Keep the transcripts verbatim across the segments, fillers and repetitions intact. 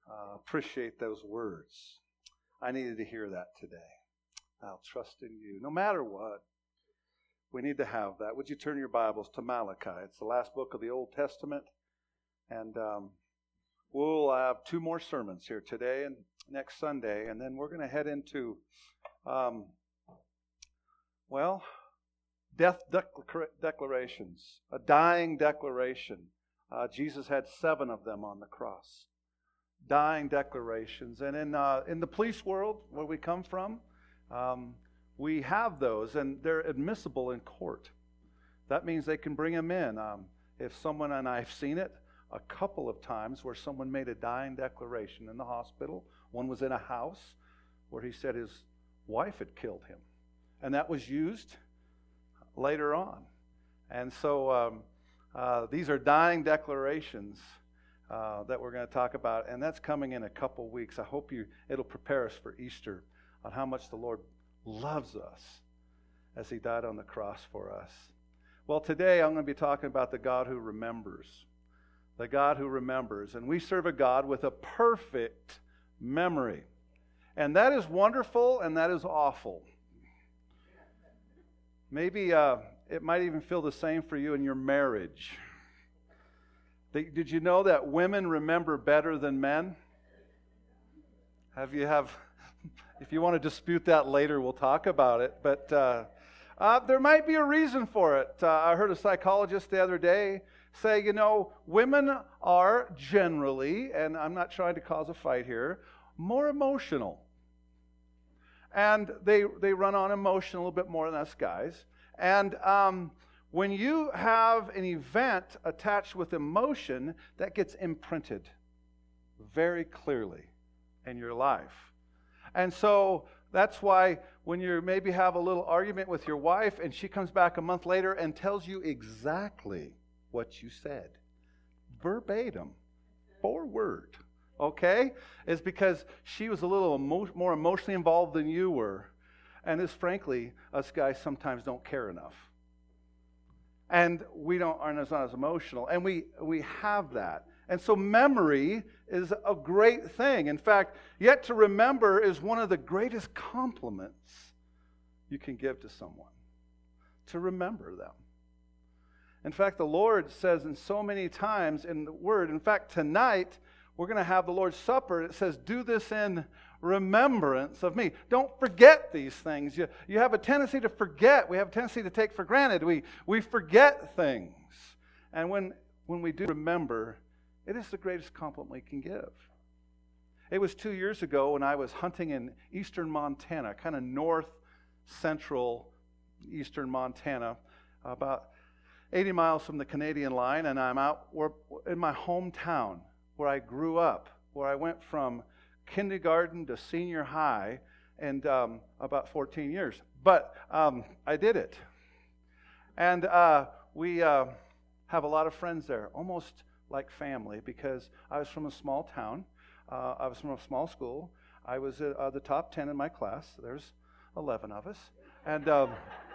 Uh, appreciate those words. I needed to hear that today. I'll trust in you. No matter what, we need to have that. Would you turn your Bibles to Malachi? It's the last book of the Old Testament. And um, we'll have two more sermons here today and next Sunday. And then we're going to head into, um, well, death declar- declarations. A dying declaration. Uh, Jesus had seven of them on the cross. Dying declarations. And in uh, in the police world, where we come from, um, we have those, and they're admissible in court. That means they can bring them in. Um, if someone, and I've seen it a couple of times, where someone made a dying declaration in the hospital. One was in a house where he said his wife had killed him. And that was used later on. And so um, uh, these are dying declarations Uh, that we're going to talk about, and that's coming in a couple weeks. I hope you it'll prepare us for Easter on how much the Lord loves us as He died on the cross for us. Well, today I'm going to be talking about the God who remembers. The God who remembers. And we serve a God with a perfect memory. And that is wonderful and that is awful. Maybe uh, it might even feel the same for you in your marriage. Did you know that women remember better than men? Have you have? If you want to dispute that later, we'll talk about it. But uh, uh, there might be a reason for it. Uh, I heard a psychologist the other day say, you know, women are generally, and I'm not trying to cause a fight here, more emotional. And they they run on emotion a little bit more than us guys. And um, when you have an event attached with emotion, that gets imprinted very clearly in your life. And so that's why when you maybe have a little argument with your wife and she comes back a month later and tells you exactly what you said, verbatim, forward, okay, is because she was a little emo- more emotionally involved than you were. And it's frankly, us guys sometimes don't care enough. And we don't aren't as, not as emotional. And we, we have that. And so memory is a great thing. In fact, yet to remember is one of the greatest compliments you can give to someone. To remember them. In fact, the Lord says in so many times in the Word, in fact, tonight we're going to have the Lord's Supper. It says, do this in remembrance of me. Don't forget these things. You, you have a tendency to forget. We have a tendency to take for granted. We, we forget things. And when, when we do remember, it is the greatest compliment we can give. It was two years ago when I was hunting in eastern Montana, kind of north central eastern Montana, about eighty miles from the Canadian line, and I'm out in my hometown where I grew up, where I went from kindergarten to senior high in um, about fourteen years. But um, I did it. And uh, we uh, have a lot of friends there, almost like family, because I was from a small town. Uh, I was from a small school. I was at uh, the top ten in my class. There's eleven of us. And um,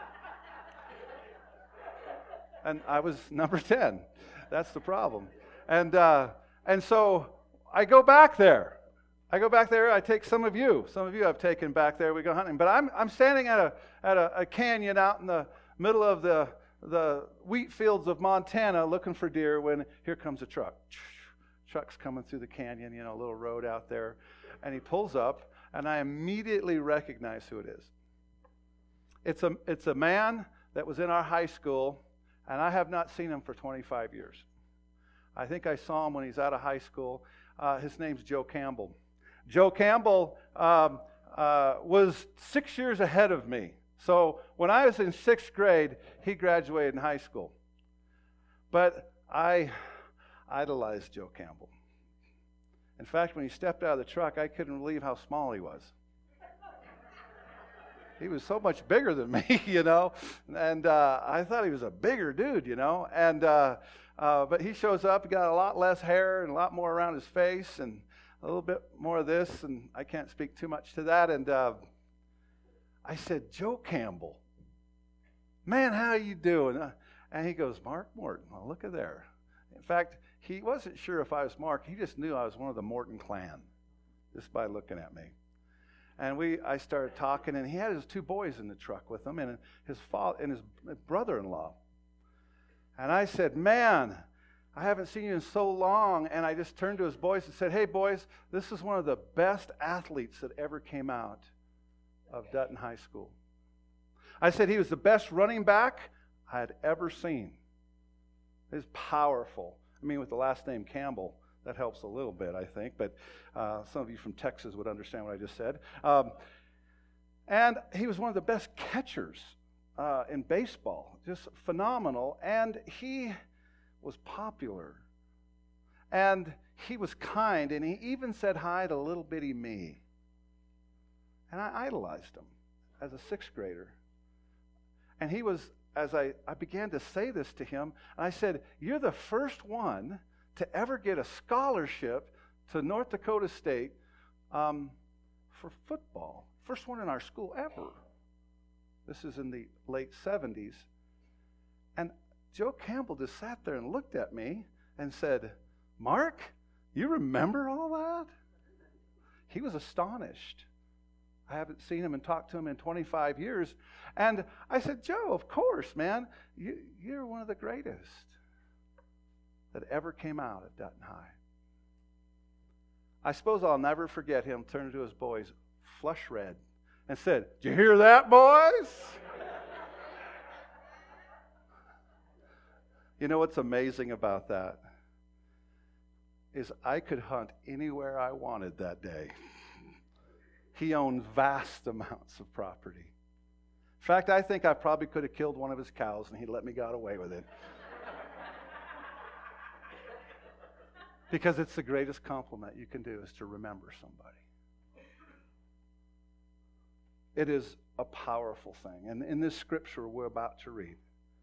and I was number ten. That's the problem. And uh, and so I go back there. I go back there. I take some of you. Some of you I've taken back there. We go hunting. But I'm I'm standing at a at a, a canyon out in the middle of the the wheat fields of Montana, looking for deer. When here comes a truck. Truck's coming through the canyon. You know, a little road out there, and he pulls up, and I immediately recognize who it is. It's a it's a man that was in our high school, and I have not seen him for twenty-five years. I think I saw him when he's out of high school. Uh, his name's Joe Campbell. Joe Campbell um, uh, was six years ahead of me. So when I was in sixth grade, he graduated in high school. But I idolized Joe Campbell. In fact, when he stepped out of the truck, I couldn't believe how small he was. He was so much bigger than me, you know, and uh, I thought he was a bigger dude, you know, and uh, uh, but he shows up, he got a lot less hair and a lot more around his face and a little bit more of this, and I can't speak too much to that, and uh, I said, Joe Campbell, man, how you doing? Uh, and he goes, Mark Morton, well, look at there. In fact, he wasn't sure if I was Mark. He just knew I was one of the Morton clan, just by looking at me. And we, I started talking, and he had his two boys in the truck with him, and his father and his brother-in-law. And I said, man, I haven't seen you in so long. And I just turned to his boys and said, hey, boys, this is one of the best athletes that ever came out of Dutton High School. I said he was the best running back I had ever seen. He's powerful. I mean, with the last name Campbell, that helps a little bit, I think. But uh, some of you from Texas would understand what I just said. Um, and he was one of the best catchers uh, in baseball. Just phenomenal. And he was popular. And he was kind. And he even said hi to little bitty me. And I idolized him as a sixth grader. And he was, as I, I began to say this to him, and I said, you're the first one to ever get a scholarship to North Dakota State um, for football. First one in our school ever. This is in the late seventies. And Joe Campbell just sat there and looked at me and said, Mark, you remember all that? He was astonished. I haven't seen him and talked to him in twenty-five years. And I said, Joe, of course, man, you, you're one of the greatest that ever came out at Dutton High. I suppose I'll never forget him turning to his boys, flush red, and said, did you hear that, boys? You know what's amazing about that is I could hunt anywhere I wanted that day. He owned vast amounts of property. In fact, I think I probably could have killed one of his cows and he let me get away with it. Because it's the greatest compliment you can do is to remember somebody. It is a powerful thing. And in this scripture we're about to read,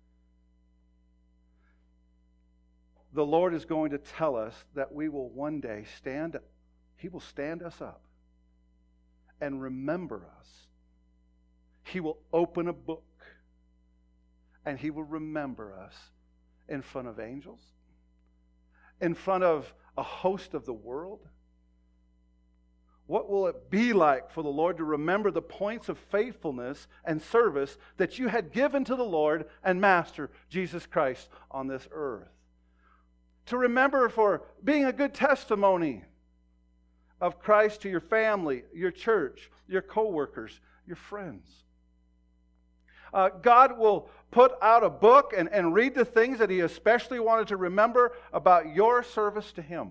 the Lord is going to tell us that we will one day stand, He will stand us up and remember us. He will open a book and He will remember us in front of angels, in front of a host of the world. What will it be like for the Lord to remember the points of faithfulness and service that you had given to the Lord and Master Jesus Christ on this earth? To remember for being a good testimony of Christ to your family, your church, your co-workers, your friends. Uh, God will put out a book and, and read the things that He especially wanted to remember about your service to Him.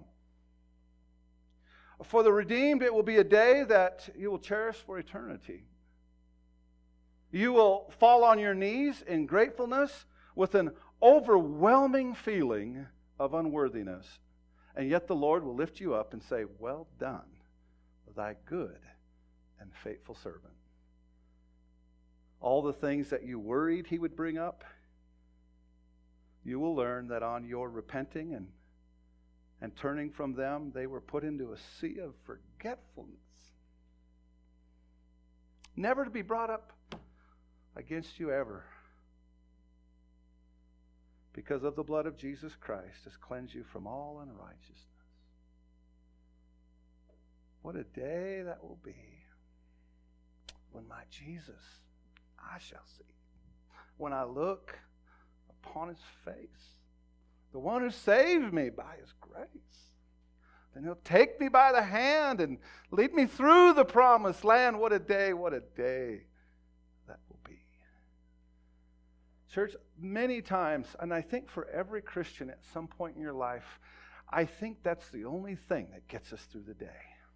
For the redeemed, it will be a day that you will cherish for eternity. You will fall on your knees in gratefulness with an overwhelming feeling of unworthiness. And yet the Lord will lift you up and say, well done, thy good and faithful servant. All the things that you worried He would bring up, you will learn that on your repenting and, and turning from them, they were put into a sea of forgetfulness, never to be brought up against you ever. Because of the blood of Jesus Christ has cleansed you from all unrighteousness. What a day that will be when my Jesus I shall see. When I look upon His face, the one who saved me by His grace, then He'll take me by the hand and lead me through the promised land. What a day, what a day that will be. Church, many times, and I think for every Christian at some point in your life, I think that's the only thing that gets us through the day.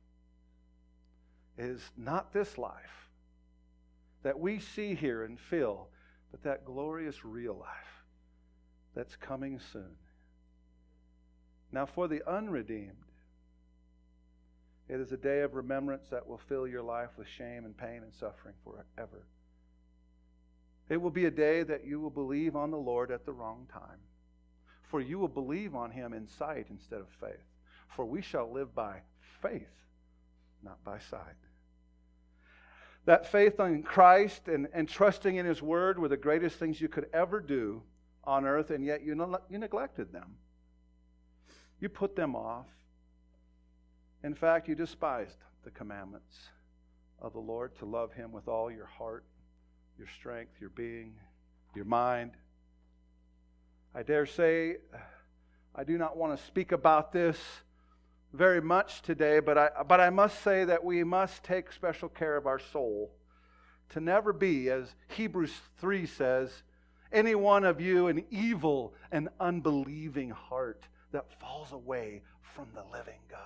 It is not this life that we see here and feel, but that glorious real life that's coming soon. Now for the unredeemed, it is a day of remembrance that will fill your life with shame and pain and suffering forever. It will be a day that you will believe on the Lord at the wrong time. For you will believe on Him in sight instead of faith. For we shall live by faith, not by sight. That faith in Christ and, and trusting in His Word were the greatest things you could ever do on earth, and yet you, ne- you neglected them. You put them off. In fact, you despised the commandments of the Lord, to love Him with all your heart, your strength, your being, your mind. I dare say, I do not want to speak about this very much today, but I, but I must say that we must take special care of our soul to never be, as Hebrews three says, any one of you an evil and unbelieving heart that falls away from the living God.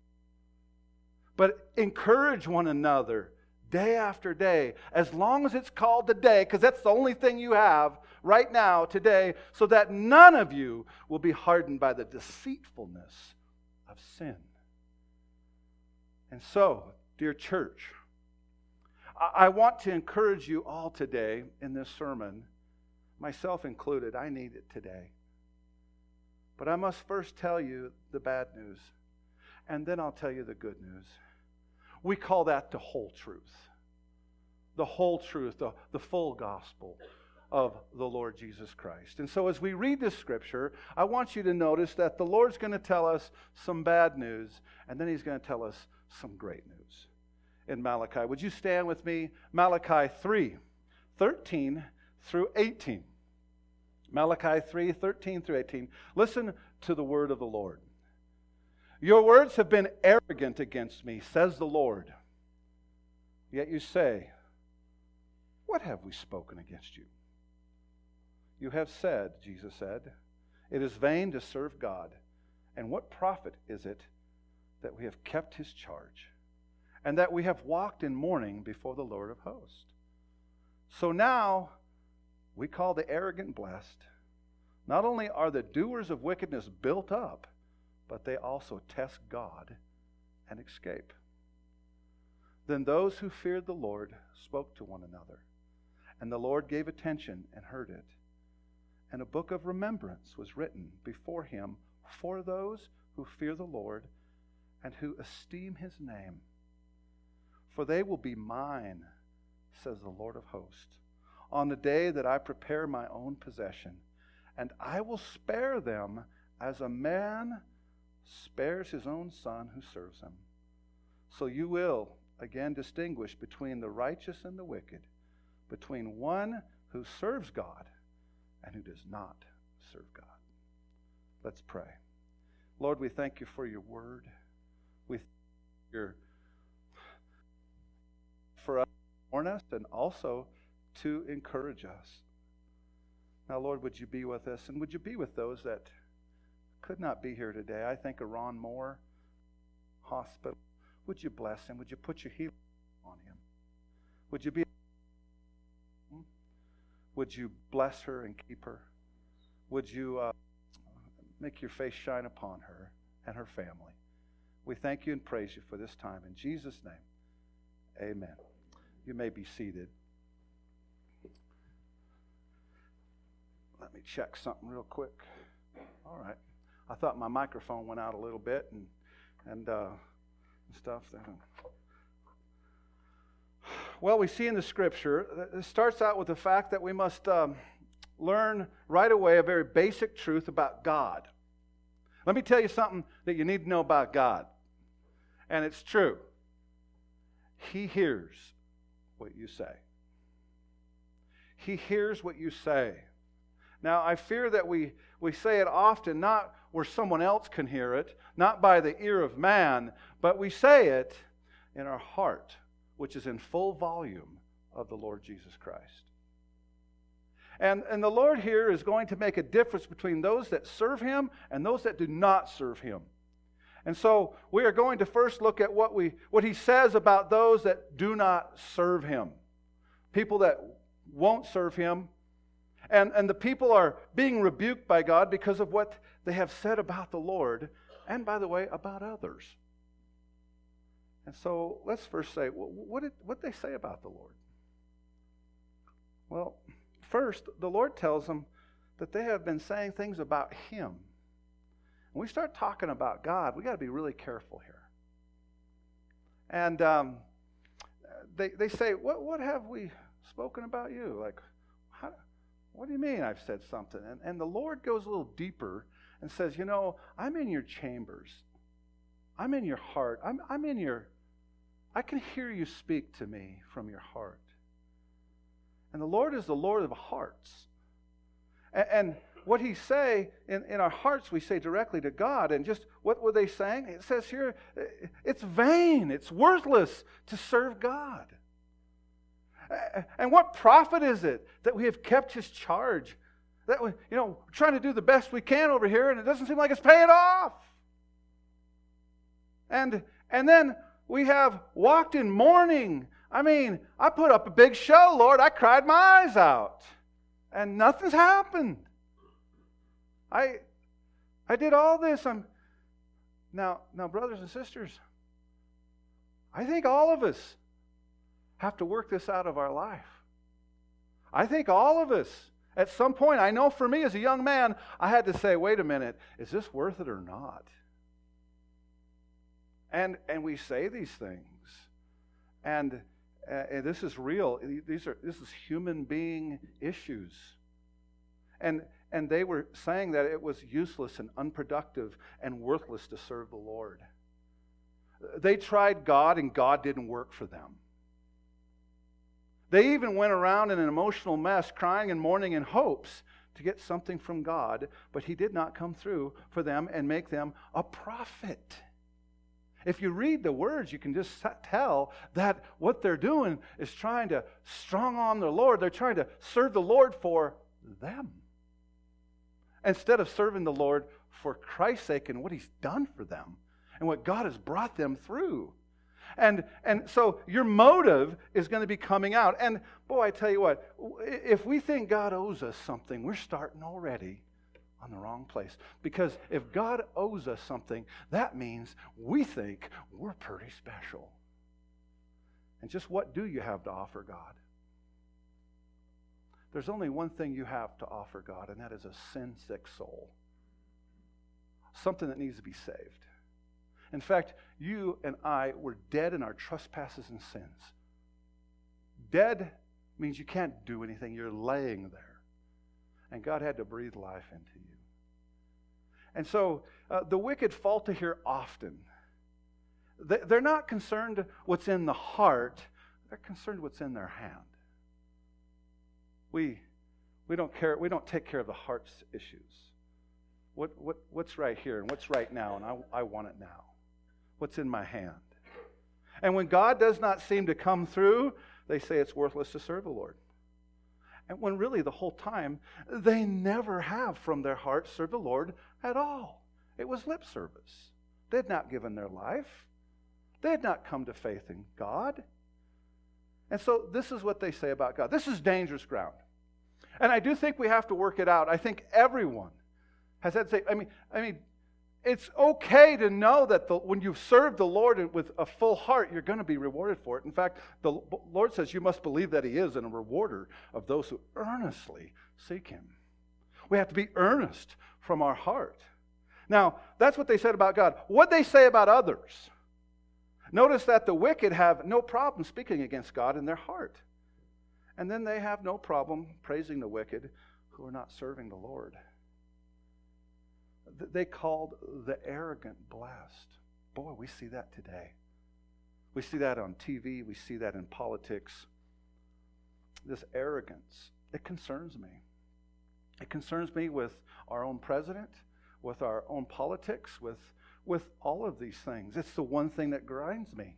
But encourage one another day after day, as long as it's called today, because that's the only thing you have right now, today, so that none of you will be hardened by the deceitfulness of sin. And so, dear church, I, I want to encourage you all today in this sermon, myself included. I need it today. But I must first tell you the bad news, and then I'll tell you the good news. We call that the whole truth. The whole truth, the, the full gospel of the Lord Jesus Christ. And so as we read this scripture, I want you to notice that the Lord's going to tell us some bad news, and then He's going to tell us some great news in Malachi. Would you stand with me? Malachi three, thirteen through eighteen. Malachi three, thirteen through eighteen. Listen to the word of the Lord. Your words have been arrogant against me, says the Lord. Yet you say, what have we spoken against you? You have said, Jesus said, it is vain to serve God. And what profit is it that we have kept His charge, and that we have walked in mourning before the Lord of hosts? So now we call the arrogant blessed. Not only are the doers of wickedness built up, but they also test God and escape. Then those who feared the Lord spoke to one another, and the Lord gave attention and heard it. And a book of remembrance was written before Him for those who fear the Lord and who esteem His name. For they will be mine, says the Lord of hosts, on the day that I prepare my own possession, and I will spare them as a man spares his own son who serves him. So you will again distinguish between the righteous and the wicked, between one who serves God and who does not serve God. Let's pray. Lord, we thank You for Your word. We thank You for, for us to warn us and also to encourage us. Now, Lord, would You be with us, and would You be with those that could not be here today? I think of Ron Moore Hospital. Would You bless him? Would You put Your healing on him? Would You be Would You bless her and keep her? Would You uh, make Your face shine upon her and her family? We thank You and praise You for this time. In Jesus' name, amen. You may be seated. Let me check something real quick. All right. I thought my microphone went out a little bit and and, uh, and stuff. Well, we see in the Scripture, it starts out with the fact that we must um, learn right away a very basic truth about God. Let me tell you something that you need to know about God. And it's true. He hears what you say. He hears what you say. Now, I fear that we, we say it often, not where someone else can hear it, not by the ear of man, but we say it in our heart, which is in full volume of the Lord Jesus Christ. And, and the Lord here is going to make a difference between those that serve Him and those that do not serve Him. And so we are going to first look at what we what He says about those that do not serve Him. People that won't serve Him. And, and the people are being rebuked by God because of what they have said about the Lord, and by the way, about others. And so let's first say, what did what did they say about the Lord? Well, first, the Lord tells them that they have been saying things about Him. When we start talking about God, we got to be really careful here. And um, they they say, what what have we spoken about you? Like, how, what do you mean I've said something? And, and the Lord goes a little deeper and says, you know, I'm in your chambers. I'm in your heart. I'm, I'm in your, I can hear you speak to me from your heart. And the Lord is the Lord of hearts. And, and what he say, in, in our hearts, we say directly to God. And just, what were they saying? It says here, it's vain, it's worthless to serve God. And what profit is it that we have kept his charge? That we, you know, we're trying to do the best we can over here, and it doesn't seem like it's paying off. And, and then we have walked in mourning. I mean, I put up a big show, Lord. I cried my eyes out. And nothing's happened. I I did all this. I'm now, now, brothers and sisters, I think all of us have to work this out of our life. I think all of us, at some point, I know for me as a young man, I had to say, wait a minute, is this worth it or not? And and we say these things. And, uh, and this is real. These are this is human being issues. And and they were saying that it was useless and unproductive and worthless to serve the Lord. They tried God and God didn't work for them. They even went around in an emotional mess, crying and mourning in hopes to get something from God, but he did not come through for them and make them a prophet. If you read the words, you can just tell that what they're doing is trying to strong on the Lord. They're trying to serve the Lord for them, instead of serving the Lord for Christ's sake and what he's done for them and what God has brought them through. And and so your motive is going to be coming out. And boy, I tell you what, if we think God owes us something, we're starting already on the wrong place. Because if God owes us something, that means we think we're pretty special. And just what do you have to offer God? There's only one thing you have to offer God, and that is a sin-sick soul. Something that needs to be saved. In fact, you and I were dead in our trespasses and sins. Dead means you can't do anything. You're laying there. And God had to breathe life into you. And so uh, the wicked fall to here often. They, they're not concerned what's in the heart. They're concerned what's in their hand. We we don't care. We don't take care of the heart's issues. What what what's right here and what's right now, and I I want it now. What's in my hand? And when God does not seem to come through, they say it's worthless to serve the Lord. And when really the whole time they never have from their heart served the Lord at all. It was lip service. They had not given their life. They had not come to faith in God. And so this is what they say about God. This is dangerous ground. And I do think we have to work it out. I think everyone has had to say, I mean, I mean, it's okay to know that the, when you've served the Lord with a full heart, you're going to be rewarded for it. In fact, the Lord says you must believe that he is and a rewarder of those who earnestly seek him. We have to be earnest from our heart. Now, that's what they said about God. What they say about others? Notice that the wicked have no problem speaking against God in their heart. And then they have no problem praising the wicked who are not serving the Lord. They called the arrogant blessed. Boy, we see that today. We see that on T V. We see that in politics. This arrogance, it concerns me. It concerns me with our own president, with our own politics, with with all of these things. It's the one thing that grinds me.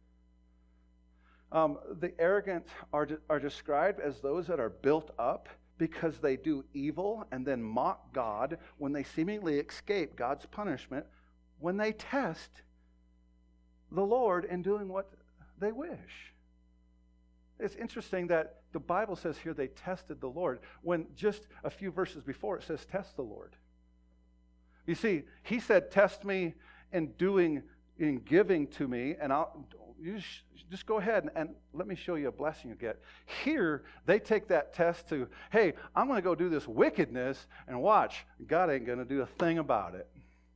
Um, the arrogant are, de- are described as those that are built up because they do evil and then mock God when they seemingly escape God's punishment when they test the Lord in doing what they wish. It's interesting that the Bible says here they tested the Lord when just a few verses before it says test the Lord. You see, he said, test me in doing, in giving to me, and I'll you just, just go ahead and, and let me show you a blessing you get. Here, they take that test to, hey, I'm going to go do this wickedness, and watch, God ain't going to do a thing about it.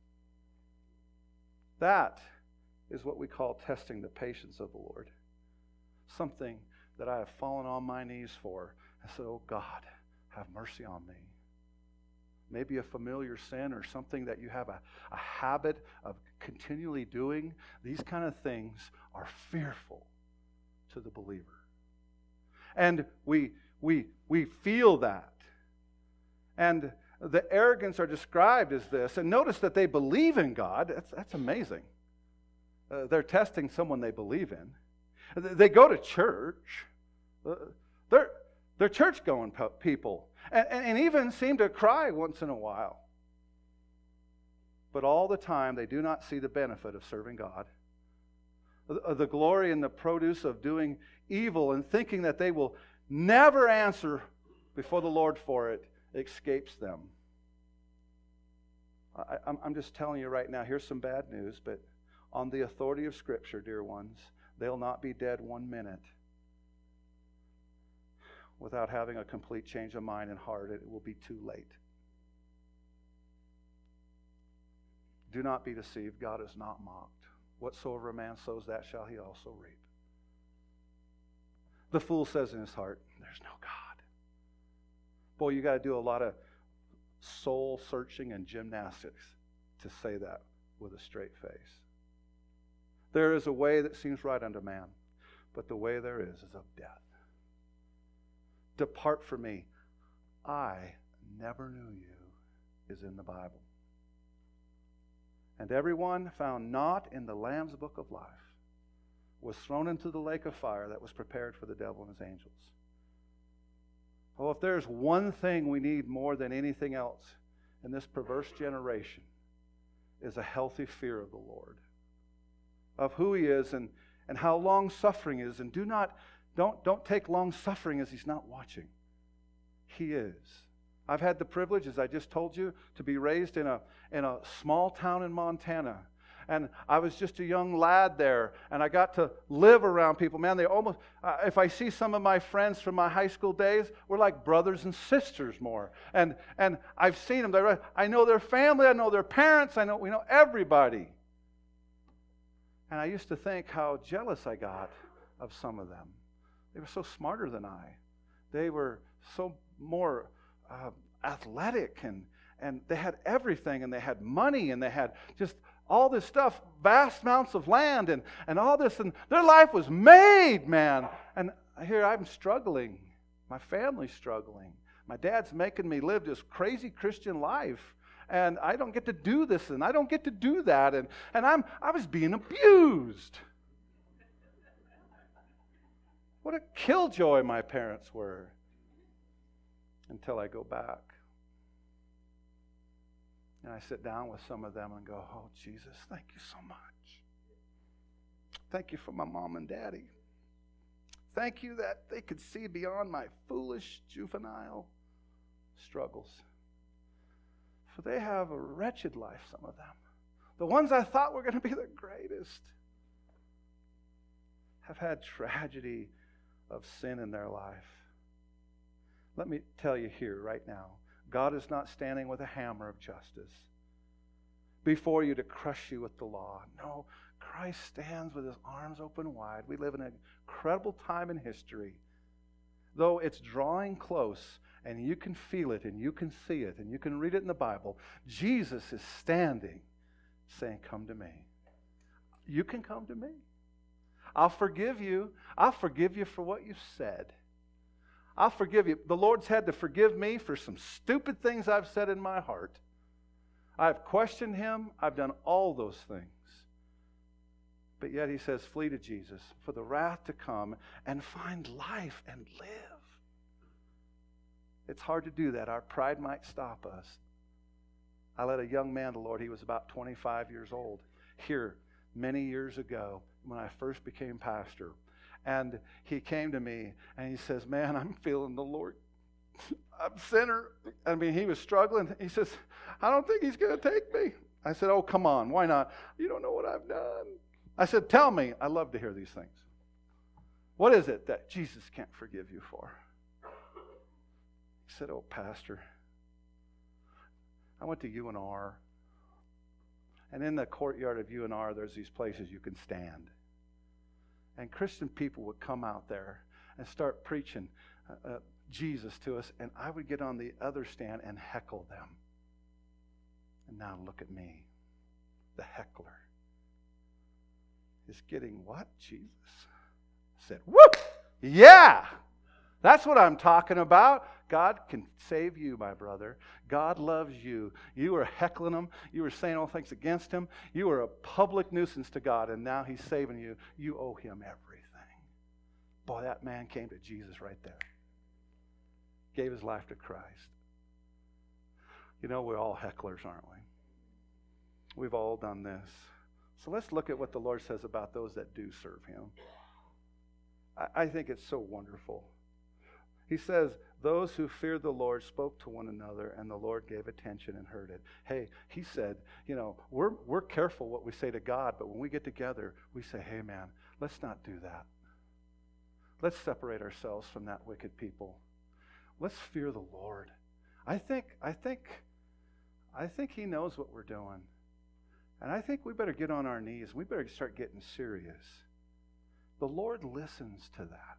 That is what we call testing the patience of the Lord. Something that I have fallen on my knees for. I said, oh God, have mercy on me. maybe a familiar sin or something that you have a, a habit of continually doing, these kind of things are fearful to the believer. And we we we feel that. And the arrogants are described as this. And notice that they believe in God. That's, that's amazing. Uh, they're testing someone they believe in. They go to church. Uh, they're, they're church-going people. And, and, and even seem to cry once in a while. But all the time, they do not see the benefit of serving God. The, the glory and the produce of doing evil and thinking that they will never answer before the Lord for it escapes them. I, I'm, I'm just telling you right now, here's some bad news, but on the authority of Scripture, dear ones, they'll not be dead one minute without having a complete change of mind and heart. It will be too late. Do not be deceived. God is not mocked. Whatsoever a man sows, that shall he also reap. The fool says in his heart, there's no God. Boy, you got to do a lot of soul searching and gymnastics to say that with a straight face. There is a way that seems right unto man, but the way there is is of death. Depart from me. I never knew you is in the Bible. And everyone found not in the Lamb's book of life was thrown into the lake of fire that was prepared for the devil and his angels. Oh, if there's one thing we need more than anything else in this perverse generation is a healthy fear of the Lord, of who He is and, and how long-suffering is. And do not, don't, don't take long-suffering as He's not watching. He is. I've had the privilege, as I just told you, to be raised in a, in a small town in Montana. And I was just a young lad there, and I got to live around people. Man, they almost, uh, if I see some of my friends from my high school days, we're like brothers and sisters more. And and I've seen them. They're, I know their family, I know their parents, I know we know everybody. And I used to think how jealous I got of some of them. They were so smarter than I. They were so more uh, athletic, and, and they had everything, and they had money, and they had just all this stuff, vast amounts of land, and, and all this, and their life was made, man. And here I'm struggling. My family's struggling. My dad's making me live this crazy Christian life, and I don't get to do this, and I don't get to do that, and, and I'm I was being abused. What a killjoy my parents were. Until I go back. And I sit down with some of them and go, oh, Jesus, thank you so much. Thank you for my mom and daddy. Thank you that they could see beyond my foolish juvenile struggles. For they have a wretched life, some of them. The ones I thought were going to be the greatest have had tragedy of sin in their life. Let me tell you here right now, God is not standing with a hammer of justice before you to crush you with the law. No, Christ stands with His arms open wide. We live in an incredible time in history. Though it's drawing close, and you can feel it, and you can see it, and you can read it in the Bible, Jesus is standing saying, come to me. You can come to me. I'll forgive you. I'll forgive you for what you've said. I'll forgive you. The Lord's had to forgive me for some stupid things I've said in my heart. I've questioned Him. I've done all those things. But yet He says, flee to Jesus for the wrath to come and find life and live. It's hard to do that. Our pride might stop us. I led a young man to the Lord. He was about twenty-five years old. Here, many years ago, when I first became pastor. And he came to me and he says, man, I'm feeling the Lord. I'm a sinner. I mean, he was struggling. He says, I don't think He's going to take me. I said, oh, come on. Why not? You don't know what I've done. I said, tell me. I love to hear these things. What is it that Jesus can't forgive you for? He said, oh, Pastor, I went to U N R. And in the courtyard of U N R, there's these places you can stand. And Christian people would come out there and start preaching uh, uh, Jesus to us, and I would get on the other stand and heckle them. And now look at me, the heckler. Is getting what? Jesus. I said, whoop! Yeah! That's what I'm talking about. God can save you, my brother. God loves you. You were heckling him. You were saying all things against him. You were a public nuisance to God, and now he's saving you. You owe him everything. Boy, that man came to Jesus right there. Gave his life to Christ. You know, we're all hecklers, aren't we? We've all done this. So let's look at what the Lord says about those that do serve him. I, I think it's so wonderful. He says, those who feared the Lord spoke to one another, and the Lord gave attention and heard it. Hey, he said, you know, we're we're careful what we say to God, but when we get together, we say, hey, man, let's not do that. Let's separate ourselves from that wicked people. Let's fear the Lord. I think, I think, I think he knows what we're doing. And I think we better get on our knees. We better start getting serious. The Lord listens to that.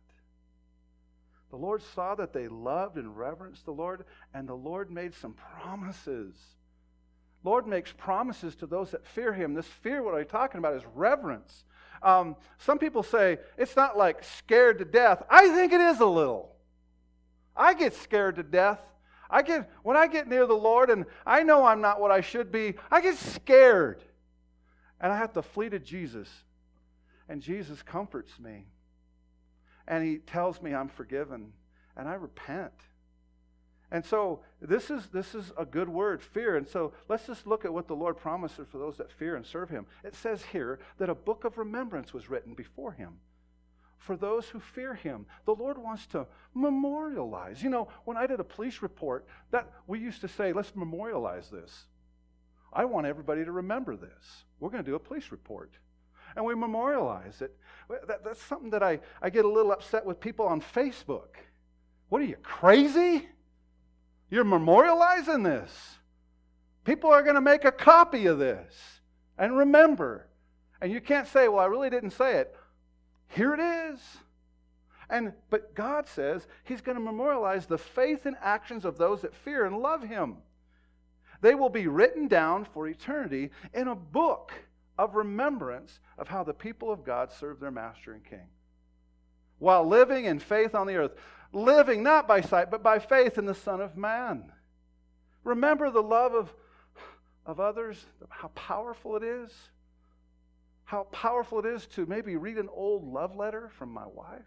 The Lord saw that they loved and reverenced the Lord, and the Lord made some promises. Lord makes promises to those that fear him. This fear, what I'm talking about, is reverence. Um, some people say it's not like scared to death. I think it is a little. I get scared to death. I get when I get near the Lord and I know I'm not what I should be, I get scared. And I have to flee to Jesus. And Jesus comforts me. And he tells me I'm forgiven. And I repent. And so this is this is a good word, fear. And so let's just look at what the Lord promises for those that fear and serve him. It says here that a book of remembrance was written before him. For those who fear him, the Lord wants to memorialize. You know, when I did a police report, that we used to say, let's memorialize this. I want everybody to remember this. We're going to do a police report. And we memorialize it. That, that's something that I, I get a little upset with people on Facebook. What are you, crazy? You're memorializing this. People are going to make a copy of this and remember. And you can't say, well, I really didn't say it. Here it is. And but God says he's going to memorialize the faith and actions of those that fear and love him. They will be written down for eternity in a book of remembrance of how the people of God served their master and king. While living in faith on the earth. Living not by sight, but by faith in the Son of Man. Remember the love of, of others, how powerful it is. How powerful it is to maybe read an old love letter from my wife.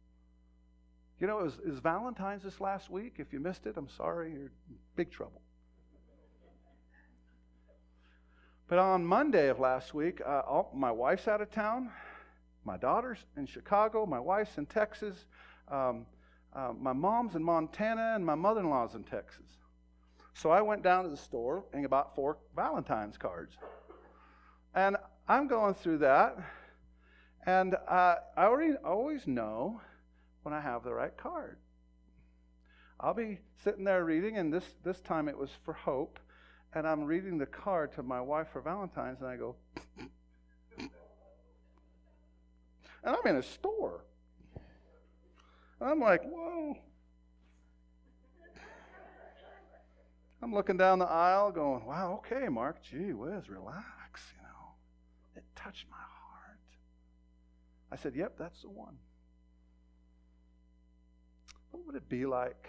You know, it was, it was Valentine's this last week. If you missed it, I'm sorry. You're in big trouble. But on Monday of last week, uh, all, my wife's out of town. My daughter's in Chicago. My wife's in Texas. Um, uh, my mom's in Montana, and my mother-in-law's in Texas. So I went down to the store and bought four Valentine's cards. And I'm going through that, and uh, I already always know when I have the right card. I'll be sitting there reading, and this, this time it was for Hope, and I'm reading the card to my wife for Valentine's, and I go, and I'm in a store. And I'm like, whoa. I'm looking down the aisle going, wow, okay, Mark, gee whiz, relax. It touched my heart. I said, yep, that's the one. What would it be like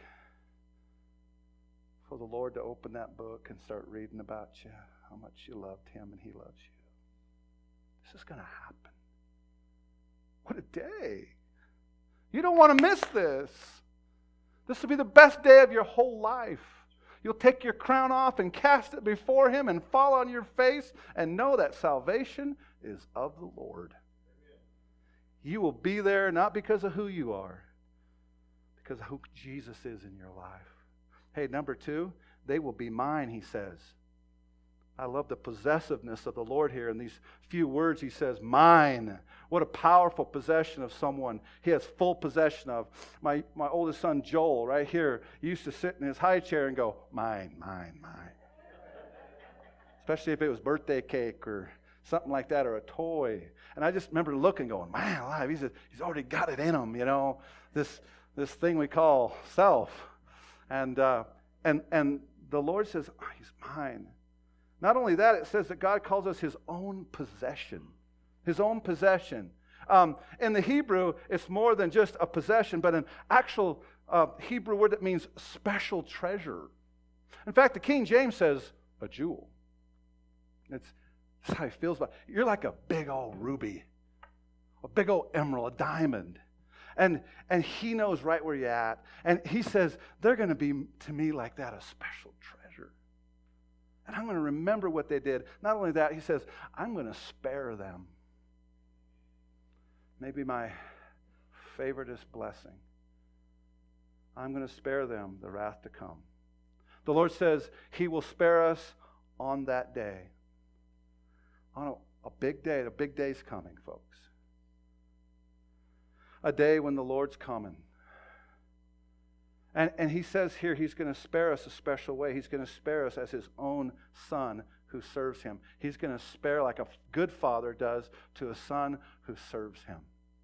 for the Lord to open that book and start reading about you, how much you loved him and he loves you? This is going to happen. What a day. You don't want to miss this. This will be the best day of your whole life. You'll take your crown off and cast it before him and fall on your face and know that salvation is of the Lord. You will be there not because of who you are, because of who Jesus is in your life. Hey, number two, they will be mine, he says. I love the possessiveness of the Lord here. In these few words, he says, mine. What a powerful possession of someone he has full possession of. My, my oldest son, Joel, right here, used to sit in his high chair and go, mine, mine, mine. Especially if it was birthday cake or something like that, or a toy. And I just remember looking, going, man alive, he's, a, he's already got it in him, you know, this, this thing we call self. And, uh, and, and the Lord says, oh, he's mine. Not only that, it says that God calls us his own possession. His own possession. Um, in the Hebrew, it's more than just a possession, but an actual uh, Hebrew word that means special treasure. In fact, the King James says a jewel. It's, that's how he feels about it. You're like a big old ruby, a big old emerald, a diamond. And, and he knows right where you're at. And he says, they're going to be, to me, like that, a special treasure. And I'm going to remember what they did. Not only that, he says, I'm going to spare them. Maybe my favoriteest blessing. I'm going to spare them the wrath to come. The Lord says he will spare us on that day. On a, a big day. A big day's coming, folks. A day when the Lord's coming. And, and he says here he's going to spare us a special way. He's going to spare us as his own son who serves him. He's going to spare like a good father does to a son who serves him.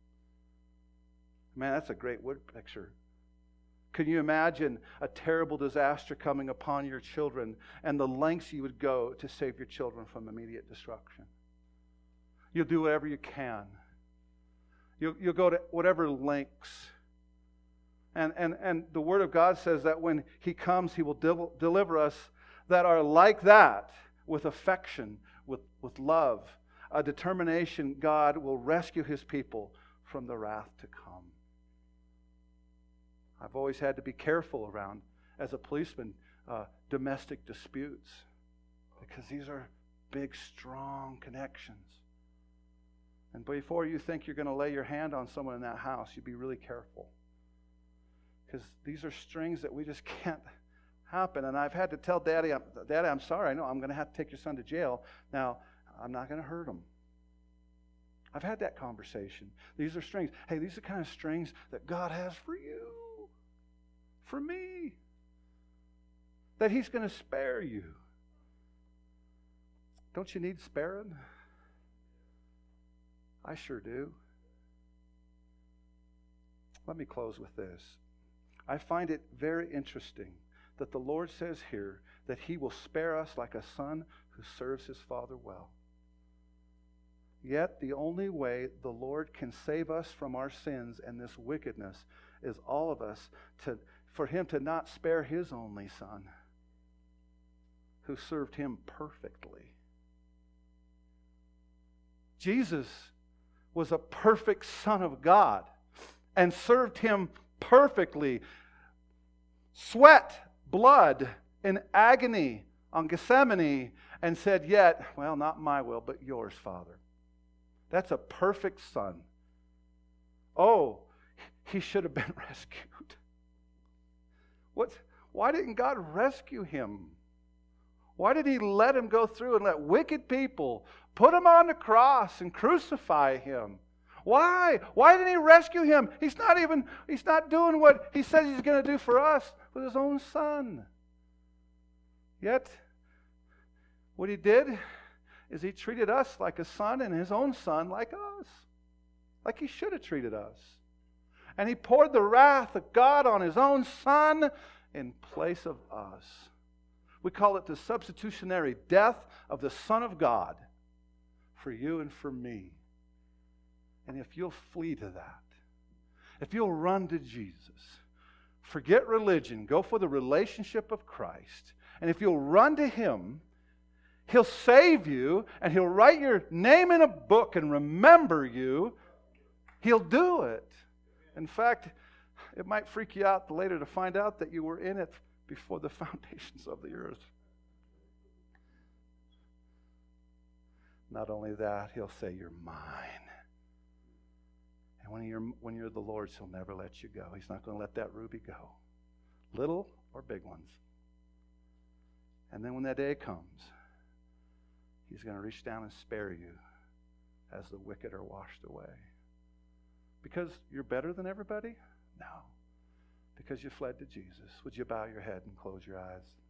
Man, that's a great word picture. Can you imagine a terrible disaster coming upon your children and the lengths you would go to save your children from immediate destruction? You'll do whatever you can. You'll, you'll go to whatever lengths. And, and, and the Word of God says that when he comes, he will del- deliver us that are like that, with affection, with, with love, a determination. God will rescue his people from the wrath to come. I've always had to be careful around, as a policeman, uh, domestic disputes, because these are big, strong connections. And before you think you're going to lay your hand on someone in that house, you be really careful. Because these are strings that we just can't happen. And I've had to tell Daddy, I'm, Daddy, I'm sorry. I know I'm going to have to take your son to jail. Now, I'm not going to hurt him. I've had that conversation. These are strings. Hey, these are the kind of strings that God has for you, for me, that he's going to spare you. Don't you need sparing? I sure do. Let me close with this. I find it very interesting that the Lord says here that he will spare us like a son who serves his father well. Yet the only way the Lord can save us from our sins and this wickedness is all of us to, for him to not spare his only son who served him perfectly. Jesus was a perfect Son of God and served him perfectly. Sweat, blood, in agony on Gethsemane, and said, yet, well, not my will, but yours, Father. That's a perfect Son. Oh, he should have been rescued. What? Why didn't God rescue him? Why did he let him go through and let wicked people put him on the cross and crucify him? Why? Why didn't he rescue him? He's not even, he's not doing what he says he's going to do for us with his own son. Yet, what he did is he treated us like a son and his own son like us. Like he should have treated us. And he poured the wrath of God on his own son in place of us. We call it the substitutionary death of the Son of God for you and for me. And if you'll flee to that, if you'll run to Jesus, forget religion, go for the relationship of Christ, and if you'll run to him, he'll save you, and he'll write your name in a book and remember you. He'll do it. In fact, it might freak you out later to find out that you were in it before the foundations of the earth. Not only that, he'll say, you're mine. And when you're, when you're the Lord's, he'll never let you go. He's not going to let that ruby go. Little or big ones. And then when that day comes, he's going to reach down and spare you as the wicked are washed away. Because you're better than everybody? No. Because you fled to Jesus. Would you bow your head and close your eyes?